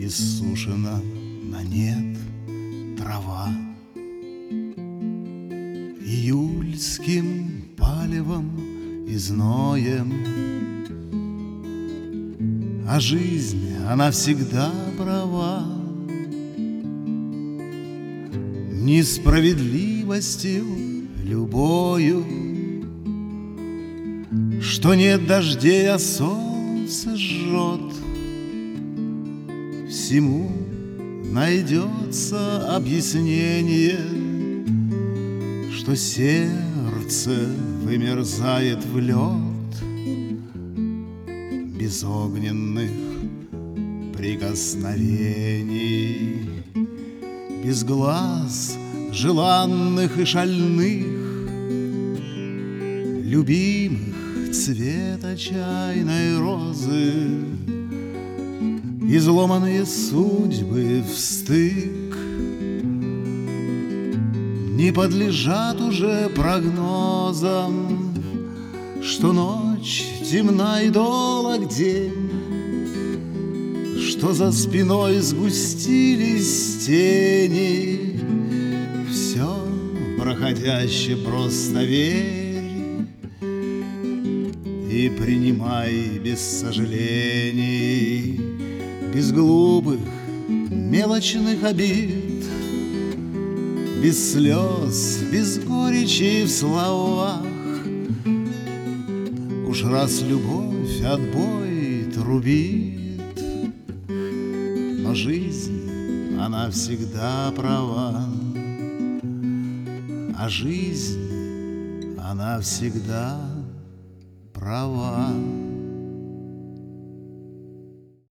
иссушена на нет трава. Июльским палевом и зноем, а жизнь, она всегда права. Несправедливостью любою, что нет дождей, а солнце жжет, всему найдется объяснение, что сердце вымерзает в лед без огненных прикосновений, без глаз желанных и шальных, любимых цвета чайной розы. Изломанные судьбы в стык не подлежат уже прогнозам, что ночь темна и долг день, что за спиной сгустились тени. Все проходяще, просто верь и принимай без сожалений, без глупых мелочных обид, без слез, без горечи в словах. Уж раз любовь отбой трубит, но жизнь, она всегда права, а жизнь, она всегда права.